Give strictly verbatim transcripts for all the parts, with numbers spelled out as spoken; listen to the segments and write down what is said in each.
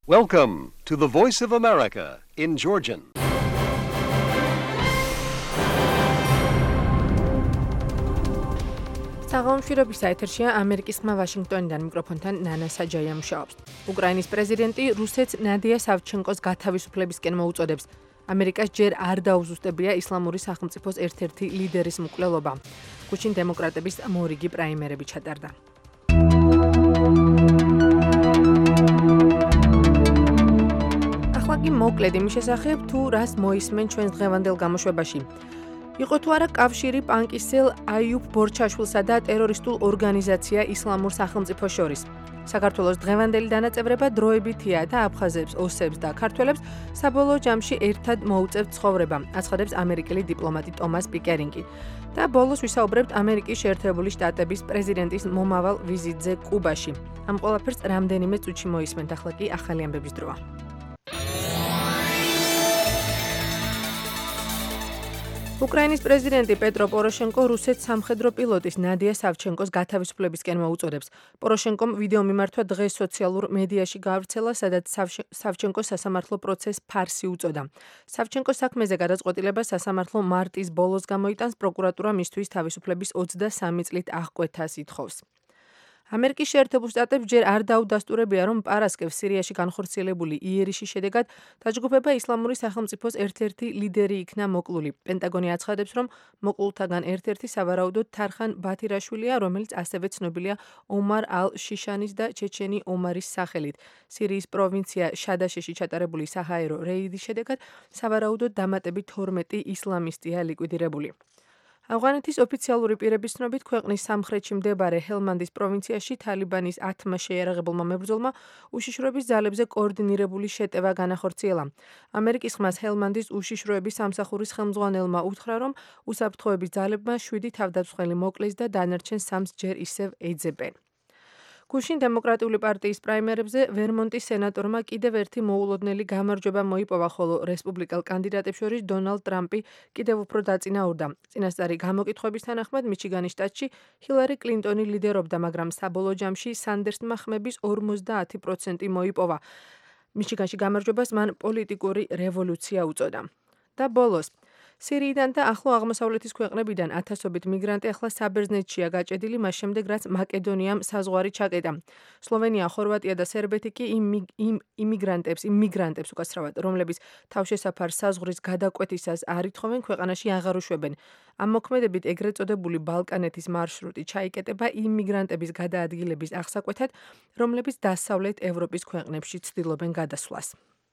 Welcome to the Voice of America in Georgian. საღამოშვიდობის საეთერშია ამერიკის ხმა ვაშინგტონიდან მიკროფონთან ნანა საჯაია მუშაობს. უკრაინის პრეზიდენტი რუსეთს ნადია სავჩენკოს გათავისუფლებისკენ მოუწოდებს. ამერიკას ჯერ არ დაუზუსტებია ისლამური სახელმწიფოს ერთ-ერთი ლიდერის მკვლელობა. გუშინ დემოკრატების მორიგი პრაიმერები ჩატარდა. ახლა კი მოკლედ იმის შესახებ, თუ რას მოისმენ ჩვენს დღევანდელ გამოშვებაში. იყო თუ არა კავშირი პანკისელ აიუბ ბორჩაშვილსა და ტერორისტულ ორგანიზაცია ისლამურ სახელმწიფოს შორის. საქართველოს დღევანდელი დანაწევრება დროებითია და აფხაზებს, ოსებს და ქართველებს საბოლოო ჯამში ერთად მოუწევთ ცხოვრება, აცხადებს ამერიკელი დიპლომატი ტომას პიკერინგი. და ბოლოს ვისაუბრებთ ამერიკის შეერთებული შტატების პრეზიდენტის მომავალ ვიზიტზე კუბაში. ამ ყველაფერს რამდენიმე წუთში მოისმენთ, ახლა კი ახალი ამბების დროა. უკრაინის პრეზიდენტი პეტრო პოროშენკო რუსეთს სამხედრო პილოტის ნადია სავჩენკოს გათავისუფლებისკენ მოუწოდებს. პოროშენკომ ვიდეო მიმართვა დღეს სოციალურ მედიაში გაავრცელა, სადაც სავჩენკოს სასამართლო პროცესს ფარსი უწოდა. სავჩენკოს საქმეზე გადაწყვეტილება სასამართლო მარტის ბოლოს გამოიტანს, პროკურატურა მისთვის თავისუფლების ოცდასამი წლით აღკვეთას ითხოვს. ამერიკის შეერთებულ შტატებს ჯერ არ დაუდასტურებია, რომ პარასკევს სირიაში განხორციელებული იერიშის შედეგად დაჯგუფება ისლამური სახელმწიფოს ერთ-ერთი ლიდერი იქნა მოკლული. პენტაგონი აცხადებს, რომ მოკლულთაგან ერთ-ერთი სავარაუდოდ თარხან ბათირაშვილია, რომელიც ასევე ცნობილია ომარ ალ-შიშანის და ჩეჩენი ომარის სახელით. სირიის პროვინცია შადაშეში ჩატარებული საჰაერო რეიდის შედეგად სავარაუდოდ დამატებით თორმეტი ისლამისტია ლიკვიდირებული. ავღანეთის ოფიციალური პირების ცნობით, ქვეყნის სამხრეთში მდებარე ჰელმანდის პროვინციაში თალიბანის ათმა შეიარაღებულმა მებრძოლმა უშიშროების ძალებზე კოორდინირებული შეტევა განახორციელა. ამერიკის ხმას ჰელმანდის უშიშროების სამსახურის ხელმძღვანელმა უთხრა, რომ უსაფრთხოების ძალებმა შვიდი თავდამსხმელი მოკლეს და დანარჩენ სამს ჯერ ისევ ეძებენ. გუშინ დემოკრატიული პარტიის პრაიმერებზე ვერმონტის სენატორმა კიდევ ერთი მოულოდნელი გამარჯვება მოიპოვა, ხოლო რესპუბლიკელ კანდიდატებს შორის დონალდ ტრამპი კიდევ უფრო დაწინაურდა. წინასწარი გამოკითხვების თანახმად მიჩიგანის შტატში ჰილარი კლინტონი ლიდერობდა, მაგრამ საბოლოო ჯამში სანდერსმა ხმების ორმოცდაათი პროცენტი მოიპოვა. მიჩიგანში გამარჯვებას მან პოლიტიკური რევოლუცია უწოდა. და ბოლოს სირიიდან და ახლო აღმოსავლეთის ქვეყნებიდან ათასობით მიგრანტი ახლა საბერძნეთშია გაჭედილი, მას შემდეგ რაც მაკედონიამ საზღვარი ჩაკეტა. სლოვენია, ხორვატია და სერბეთი კი იმ იმიგრანტებს, იმ მიგრანტებს უკაცრავად, რომლებიც თავშესაფარ საზღვრის გადაკვეთისას არ ითხოვენ, ქვეყანაში აღარ უშვებენ. ამ მოქმედებით ეგრეთ წოდებული ბალკანეთის მარშრუტი ჩაიკეტება იმ მიგრანტების გადაადგილების აღსაკვეთად, რომლებიც დასავლეთ ევროპის ქვეყნებში ცდილობენ გადასვლას.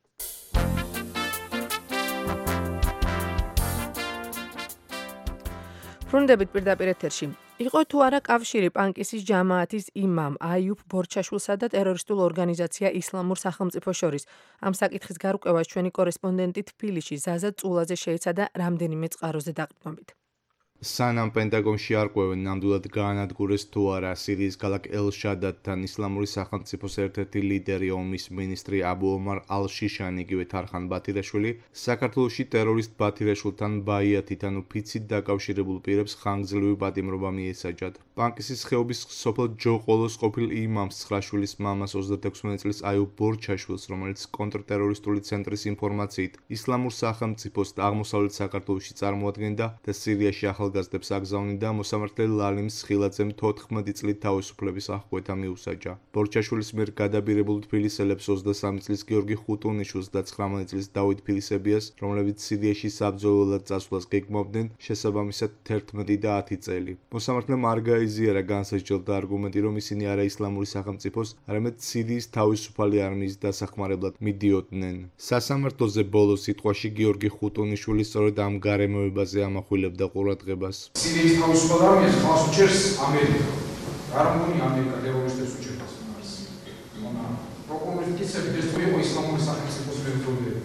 ბრუნდებით პირდაპირ ეთერში. იყო თუ არა კავშირი პანკისის ჯამაათის იმამ აიუბ ბორჩაშვილსა და ტერორისტულ ორგანიზაცია ისლამურ სახელმწიფოს შორის. ამ საკითხის გარკვევას ჩვენი კორესპონდენტი თბილისში ზაზა წულაძე შეეცადა რამდენიმე წყაროზე დაყრდნობით. სანამ პენტაგონში არ ყვევენ ნამდვილად გაანადგურეს თუ არა სირიის ქალაქ ელ-შადადთან ისლამური სახელმწიფოს ერთ-ერთი ლიდერი ომის მინისტრი აბუ ომარ ალ-შიშანი, იგივე თარხან ბათირაშვილი, საქართველოში ტერორისტ ბათირაშვილთან ბაიათიდან უფიცით დაკავშირებულ პირებს ხანგრძლივი პატიმრობა მიესაჯათ. პანკისის ხეობის სოფელ ჯოყოლოს ყოფილ იმამს ცხრაშვილის მამას ოცდაექვსი წლის აიუბ ბორჩაშვილს, რომელიც კონტრტერორისტული ცენტრის ინფორმაციით ისლამურ სახელმწიფოს და აღმოსავლეთ საქართველოში წარმოადგენდა და სირიაში ახალგაზრდებს აგზავნიდა, მოსამართლე ლალიმ სხილაძემ თოთხმეტი წლით თავისუფლების აღკვეთა მიუსაჯა. ბორჩაშვილის მიერ გადაბირებულ თბილისელებს ოცდასამი წლის გიორგი ხუტუნიშვილს და ცხრამეტი წლის დავით ფილისებიას, რომლებიც სირიაში საბრძოლველად წასვლას გეგმავდნენ, შესაბამისად თერთმეტი და ათი წელი. მოსამართლემ არ გაიზიარა განსაჯელდა არგუმენტი, რომ ისინი არა ისლამური სახელმწიფოს, არამედ სირიის თავისუფალი არმიის დასახმარებლად მიდიოდნენ. სასამართლოზე ბოლო სიტყვაში გიორგი ხუტუნიშვილი სწორედ ამ გარემოებაზე ამახვილებდა ყურადღებას. სირიის თავისუფალ არმიას ხმას უჭერს ამერიკა. არ მგონი ამერიკა ტერორისტებს უჭერს მას. პროკურორის კისები ეს თუ იყო ისლამური სახელმწიფოს მებრძოლები.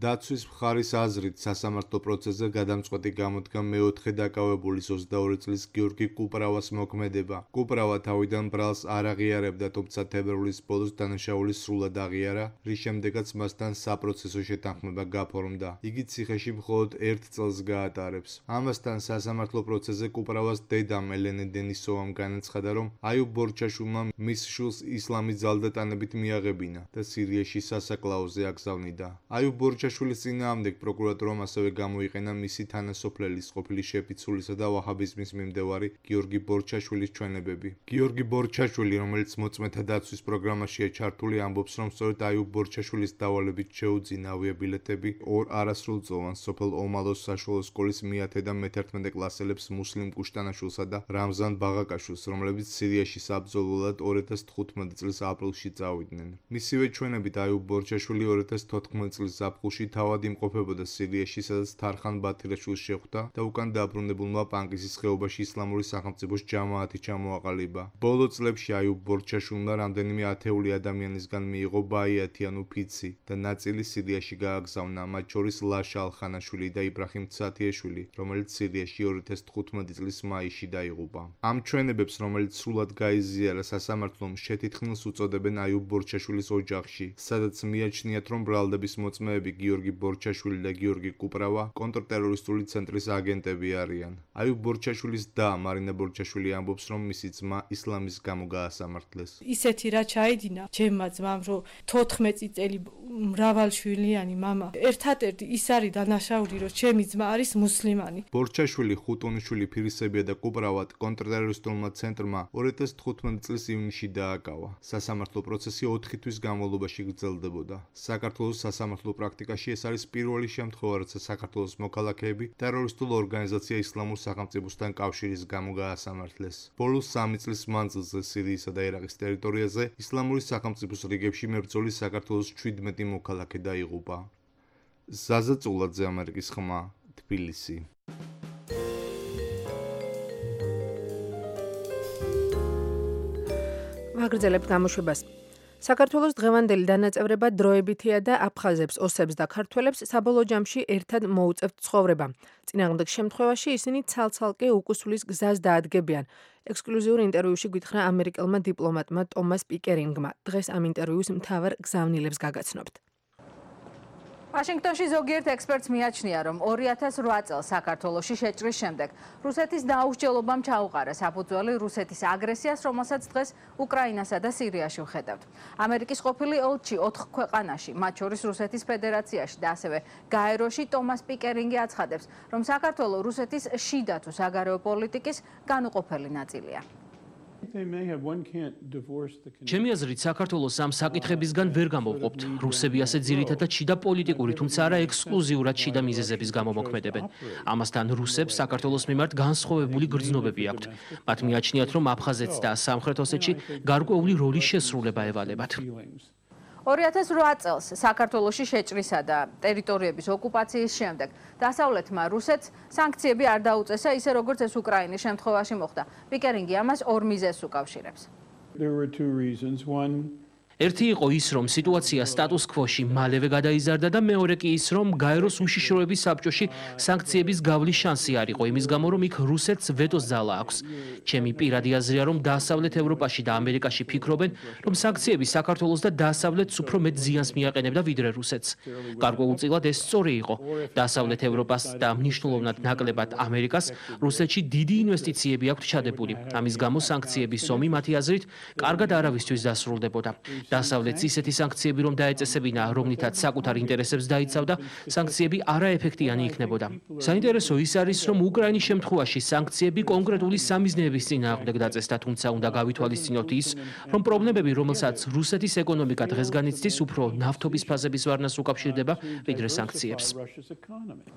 დაცვის მხარის აზრით, სასამართლო პროცესზე გადამწყვეტი გამოდგა მეოთხე დაკავებულის ოცდაორი წლის გიორგი კუპრავას მოქმედება. კუპრავა თავიდან ბრალს არ აღიარებდა, თუმცა თებერვლის ბოლოს დანაშაული სრულად აღიარა, რის შემდეგაც მასთან საპროცესო შეთანხმება გაფორმდა. იგი ციხეში მხოლოდ ერთ წელს გაატარებს. ამასთან სასამართლო პროცესზე კუპრავას დედამ ელენე დენისოვამ განაცხადა, რომ აიუბ ბორჩაშვილმა მის შვილს ისლამი ძალდატანებით მიაღებინა და სირიაში სასაკლაოზე აგზავნიდა. აიუბ ბორჩაშვილის წინააღმდეგ პროკურატურამ ასევე გამოიყენა მისი თანასოფლელის, ყოფილი შეფიცულისა და ვაჰაბიზმის მიმდევარი გიორგი ბორჩაშვილის ჩვენებები. გიორგი ბორჩაშვილი, რომელიც მოწმეთა დაცვის პროგრამაშია ჩართული, ამბობს, რომ სწორედ აიუბ ბორჩაშვილის დავალებით შეუძინა ავიაბილეთები ორ არასრულწლოვან სოფელ ომალოს საშუალო სკოლის მეათე და მეთერთმეტე კლასელებს მუსლიმ კუშტანაშვილსა და რამზან ბაღაკაშვილს, რომლებიც სირიაში საბრძოლველად ორ ათას თხუთმეტი წლის აპრილში წავიდნენ. მისივე ჩვენებით აიუბ ბორჩაშვილი ორ ათას თოთხმეტი წლის ზაფხულში თავად იმყოფებოდა სირიაში, სადაც თარხან ბათირაშვილს შეხვდა და უკან დაბრუნებულმა პანკისის ხეობაში ისლამური სახელმწიფოს ჯამაათი ჩამოაყალიბა. ბოლო წლებში აიუბ ბორჩაშვილმა რამდენიმე ათეული ადამიანისგან მიიღო ბაიათიანუ ფიცი და ნაწილი სირიაში გააგზავნა, მათ შორის ლაშა ალხანაშვილი და იბრაჰიმ ცათიაშვილი, რომელიც სირიაში ორ ათას თხუთმეტი წლის მაისში დაიღუპა. ამ ჩვენებებს, რომელიც სრულად გაიზიარა სასამართლომ, შეთითქმულს უწოდებენ აიუბ ბორჩაშვილის ოჯახში, სადაც მიაჩნიათ, რომ ბრალდების მოწმეები გიორგი ბორჩაშვილი და გიორგი კუპრავა კონტრტერორისტული ცენტრის აგენტები არიან. აიუბ ბორჩაშვილის და მარინა ბორჩაშვილი ამბობს, რომ მისი ძმა ისლამის გამო გაასამართლეს. ისეთი რა ჩაიდინა ჩემმა ძმამ, რომ თოთხმეტი წელი მრავალშვილიანი მამა ერთადერთი ის არის დანაშაული, რომ ჩემი ძმა არის მუსლიმანი. ბორჩაშვილი, ხუტუნიშვილი, ფირისებია და კუპრავა კონტრტერორისტულმა ცენტრმა ორ ათას თხუთმეტი წლის ივნისში დააკავა. სასამართლო პროცესი ოთხი თვის განმავლობაში გრძელდებოდა. საქართველოს სასამართლო პრაქტიკაში ეს არის პირველი შემთხვევა, როცა საქართველოს მოქალაქეები ტერორისტულ ორგანიზაცია ისლამურ სახელმწიფოსთან კავშირის გამო გაასამართლეს. ბოლოს სამი წლის მანძილზე სირიისა და ერაყის ტერიტორიაზე ისლამური სახელმწიფოს რიგებში მებრძოლი საქართველოს ჩვიდმეტი მოქალაქე დაიღუპა. ზაზა წულაძე, ამერიკის ხმა, თბილისი. ვაგრძელებთ გამოშვებას. საქართველოს დღევანდელი დანაწევრება დროებითია და აფხაზებს, ოსებს და ქართველებს საბოლოო ჯამში ერთად მოუწევთ ცხოვრება. წინააღმდეგ შემთხვევაში ისინი ცალ-ცალკე უკუსვლის გზას დაადგებიან. ექსკლუზიურ ინტერვიუში გვითხრა ამერიკელმა დიპლომატმა ტომას პიკერინგმა. დღეს ამ ინტერვიუს მთავარ გზავნილებს გაგაცნობთ. ვაშინგტონში ზოგიერთ ექსპერტს მიაჩნია, რომ ორი ათას რვა წელს საქართველოში შეჭრის შემდეგ რუსეთის დაუსჯელობამ ჩაუყარა საფუძველი რუსეთის აგრესიას, რომელსაც დღეს უკრაინასა და სირიაში ვხედავთ. ამერიკის ყოფილი ელჩი ოთხ ქვეყანაში, მათ შორის რუსეთის ფედერაციაში და ასევე გაეროში ტომას პიკერინგი აცხადებს, რომ საქართველო რუსეთის შიდა თუ საგარეო პოლიტიკის განუყოფელი ნაწილია. ჩემი აზრით, საქართველოს ამ საკითხებისგან ვერ გამოვყოფთ. რუსები ასე ძირითადად შიდა პოლიტიკური, თუმცა არა ექსკლუზიურად შიდა მიზეზების გამო მოქმედებენ. ამასთან რუსებს საქართველოს მიმართ განსხვავებული გრძნობები აქვთ. მათ მიაჩნიათ, რომ აფხაზეთს და სამხრეთ ოსეთში გარკვეული როლის შესრულება ევალებათ. ორი ათას რვა წელს საქართველოში შეჭრისა და ტერიტორიების ოკუპაციის შემდეგ დასავლეთმა რუსეთს სანქციები არ დაუწესა, ისე როგორც ეს უკრაინის შემთხვევაში მოხდა. პიკერინგი ამას ორ მიზეზს უკავშირებს. ერთი იყო ის, რომ სიტუაცია სტატუს კვოში მალევე გადაიზარდა და მეორე კი ის, რომ გაეროს უშიშროების საბჭოში სანქციების გავლის შანსი არ იყო, იმის გამო, რომ იქ რუსეთს ვეტოს ძალა აქვს. ჩემი პირადი აზრია, რომ დასავლეთ ევროპაში და ამერიკაში ფიქრობენ, რომ სანქციები საქართველოს და დასავლეთს უფრო მეტ ზიანს მიაყენებდა ვიდრე რუსეთს. გარკვეულწილად ეს სწორი იყო. დასავლეთ ევროპას და მნიშვნელოვნად ნაკლებად ამერიკას რუსეთში დიდი ინვესტიციები აქვთ ჩადებული. ამის გამო სანქციების ომი მათი აზრით კარგად არავისთვის დასრულდებოდა. დასავლეთს ისეთი სანქციები რომ დაეწესებინა, რომლითაც საკუთარ ინტერესებს დაიცავდა, სანქციები არაეფექტიანი იქნებოდა. საინტერესო ის არის, რომ უკრაინის შემთხვევაში სანქციები კონკრეტული სამიზნეების წინააღმდეგ დაწესდა, თუმცა უნდა გავითვალისწინოთ ის, რომ პრობლემები, რომელსაც რუსეთის ეკონომიკა დღეს განიცდის, უფრო ნავთობის ფაზების ვარნას უკავშირდება, ვიდრე სანქციებს.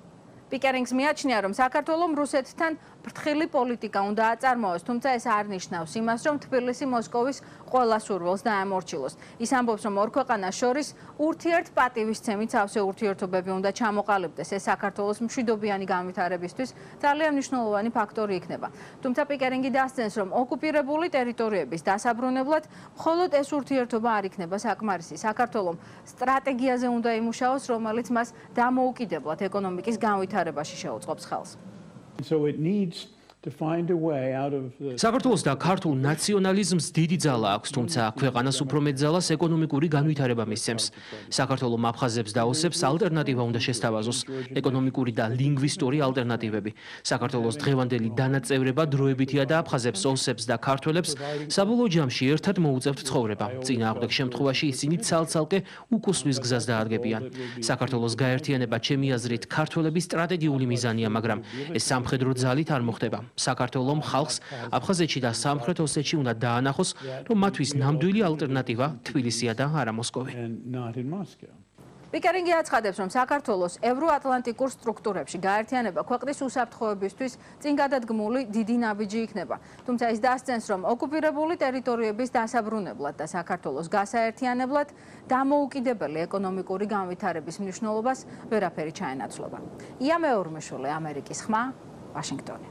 პიკერინგს მიაჩნია, რომ საქართველოს რუსეთთან ფრთხილი პოლიტიკა უნდა აწარმოოს, თუმცა ეს არ ნიშნავს იმას, რომ თბილისი მოსკოვის ყველა სურვილს დაემორჩილოს. ის ამბობს, რომ ორ ქვეყანას შორის ურთიერთპატივისცემით სავსე ურთიერთობები უნდა ჩამოყალიბდეს. ეს საქართველოს მშვიდობიანი განვითარებისთვის ძალიან მნიშვნელოვანი ფაქტორი იქნება. თუმცა პიკერინგი დასძენს, რომ ოკუპირებული ტერიტორიების დასაბრუნებლად მხოლოდ ეს ურთიერთობა არ იქნება საკმარისი. საქართველოს სტრატეგიაზე უნდა იმუშაოს, რომელიც მას დამოუკიდებლად ეკონომიკის განვითარებაში შეუწყობს ხელს. So it needs to find a way out of the საქართველოს და ქართულ ნაციონალიზმს დიდი ძალა აქვს, თუმცა ქვეყანას უფრო მეტ ძალას ეკონომიკური განვითარება მისცემს. საქართველოს აფხაზებს და ოსებს ალტერნატივა უნდა შესთავაზოს, ეკონომიკური და ლინგვისტური ალტერნატივები. საქართველოს დღევანდელი დანაწევრება დროებითია და აფხაზებს, ოსებს და ქართველებს საბოლოო ჯამში ერთად მოუწევთ ცხოვრება. წინააღმდეგ შემთხვევაში ისინი ცალ-ცალკე უკუსლის გზას დაადგებიან. საქართველოს გაერთიანება ჩემი აზრით ქართველების სტრატეგიული მიზანია, მაგრამ ეს სამხედრო ძალით არ მოხდება. საქართველოს ხალხს აფხაზეთში და სამხრეთ ოსეთში უნდა დაანახოს, რომ მათთვის ნამდვილი ალტერნატივა თბილისია და არა მოსკოვი. პიკერინგი აცხადებს, რომ საქართველოს ევროატლანტიკურ სტრუქტურებში გაერთიანება ქვეყნის უსაფრთხოებისთვის წინგადადგმული დიდი ნაბიჯი იქნება. თუმცა ის დასძენს, რომ ოკუპირებული ტერიტორიების დასაბრუნებლად და საქართველოს გასაერთიანებლად დამოუკიდებელი ეკონომიკური განვითარების მნიშვნელობას ვერაფერი ჩაენაცვლება. ია მეორმეშვილი, ამერიკის ხმა, ვაშინგტონი.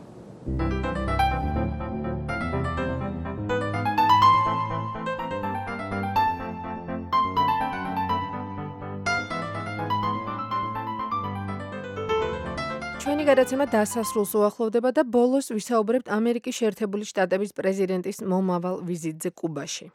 ჩვენი გადაცემა დასასრულს უახლოვდება და ბოლოს ვისაუბრებთ ამერიკის შეერთებული შტატების პრეზიდენტის მომავალ ვიზიტზე კუბაში.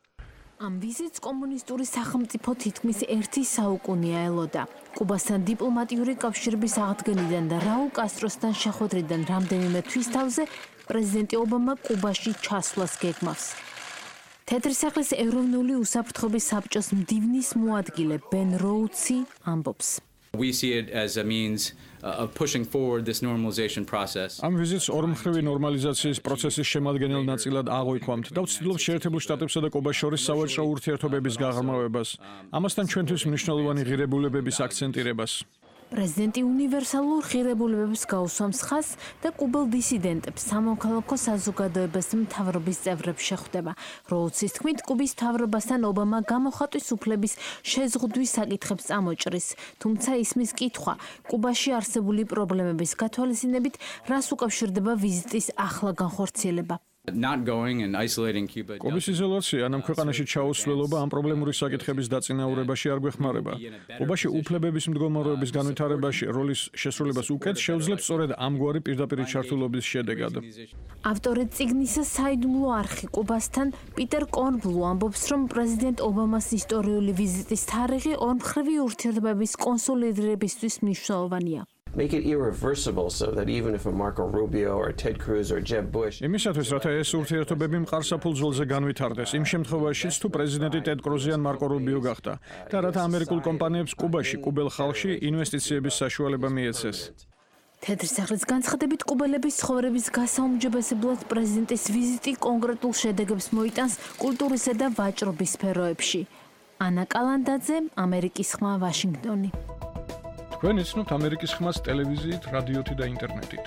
ამ ვიზიტს კომუნისტური სახელმწიფო თითქმის ერთი საუკუნეა ელოდა. კუბასთან დიპლომატიური კავშირების აღდგენიდან და რაულ კასტროსთან შეხვედრიდან რამდენიმე თვის თავზე პრეზიდენტი ობამა კუბაში ჩასვლას გეგმავს. თეთრი სახლის ეროვნული უსაფრთხოების საბჭოს მდივნის მოადგილე ბენ როუდსი ამბობს. We see it as a means of pushing forward this normalization process. ამ ვიზიტს ორმხრივი ნორმალიზაციის პროცესის შემადგენელ ნაწილად აღვიქვამთ და ვცდილობთ შეერთებულ შტატებსა და კუბას შორის სავაჭრო ურთიერთობების გაღრმავებას. ამასთან ჩვენთვის მნიშვნელოვანი ღირებულებების აქცენტირებას. პრეზიდენტი უნივერსალურ ღირებულებებს გაუსვამს ხაზს და კუბელ დისიდენტებს სამოქალაქო საზოგადოებას მთავრობის წევრებს შეხვდება. როუდსის თქმით, კუბის მთავრობასთან ობამა გამოხატვის უფლების შეზღუდვის საკითხებს წამოჭრის, თუმცა ისმის კითხვა კუბაში არსებული პრობლემების გათვალისწინებით, რას უკავშირდება ვიზიტის ახლა განხორციელება. Not going and isolating Cuba. კუბის იზოლაცია ამ ქვეყანაში ჩაუსვლელობა ამ პრობლემური საკითხების დაწინაურებაში არ გვეხმარება. კუბაში უფლებების მდგომარეობის განვითარებაში როლის შესრულებას უკეთ შეუძლებს სწორედ ამგვარი პირდაპირი ჩართულობის შედეგად. ავტორი წიგნის საიდუმლო არხი კუბასთან პიტერ კორნბლუ ამბობს, რომ პრეზიდენტ ობამას ისტორიული ვიზიტის თარიღი ორმხრივი ურთიერთობების კონსოლიდირებისთვის მნიშვნელოვანია. Make it irreversible so that even if a Marco Rubio or Ted Cruz or Jeb Bush იმისათვის, რათა ეს ურთიერთობები მყარსაფულ ძველზე განვითარდეს, იმ შემთხვევაშიც თუ პრეზიდენტი ტედ კრუზი ან მარკო რუბიო გახდა და რათა ამერიკულ კომპანიებს კუბაში, კუბელ ხალხში ინვესტიციების საშუალება მიეცეს. თეთრი სახლის განცხადებით, კუბელების ცხოვრების გასაუმჯობესებლად პრეზიდენტის ვიზიტი კონკრეტულ შედეგებს მოიტანს კულტურისა და ვაჭრობის სფეროებში. ანა კალანდაძე, ამერიკის ხმა, ვაშინგტონი. თქვენ იცნობთ ამერიკის ხმას ტელევიზიით, რადიოთი და ინტერნეტით.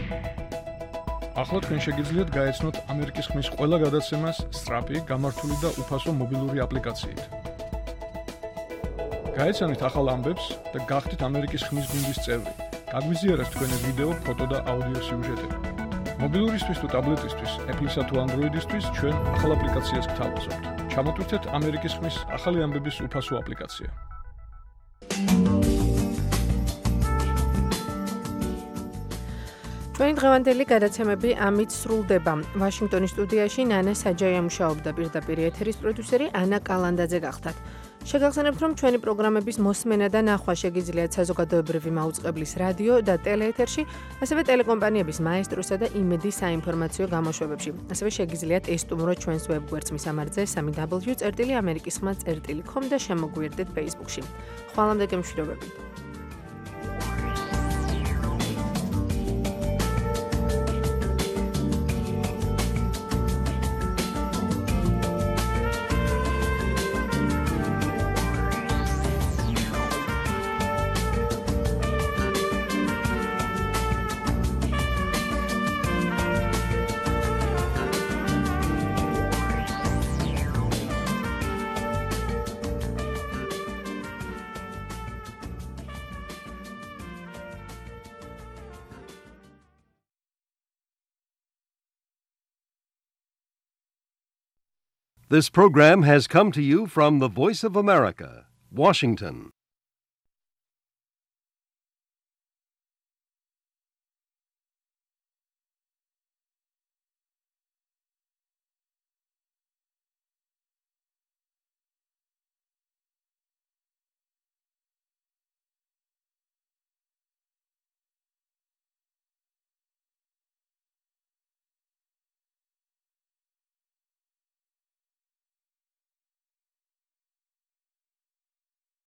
ახლა თქვენ შეგიძლიათ გაეცნოთ ამერიკის ხმის ყველა გადაცემას სწრაფი, გამართული და უფასო მობილური აპლიკაციით. გაეცანით ახალ ამბებს და გახდით ამერიკის ხმის გუნდის წევრი. გაგვიზიარეთ თქვენი ვიდეო, ფოტო და აუდიო სიუჟეტები. მობილურისთვის თუ ტაბლეტისთვის, Apple-ისა თუ Android-ისთვის ჩვენ ახალ აპლიკაციას გთავაზობთ. ჩამოტვირთეთ ამერიკის ხმის ახალი ამბების უფასო აპლიკაცია. ჩვენი დღევანდელი გადაცემები ამით სრულდება. ვაშინგტონის სტუდიაში ნანა საჯაია მუშაობდა, პირდაპირ ეთერის პროდიუსერი ანა კალანდაძე გახდათ. შეგახსენებთ, რომ ჩვენი პროგრამების მოსმენა და ნახვა შეგიძლიათ საზოგადოებრივი მაუწყებლის რადიო და ტელეეთერში, ასევე ტელეკომპანიების მაესტროსა და იმედის საინფორმაციო გამოშვებებში. ასევე შეგიძლიათ ესტუმროთ ჩვენს ვებგვერდს მისამართზე სამი დაბლიუ წერტილი ამერიკის ხმა წერტილი com და შემოგვიერთდეთ Facebook-ში. ხვალამდე გემშვიდობებით. This program has come to you from the Voice of America, Washington.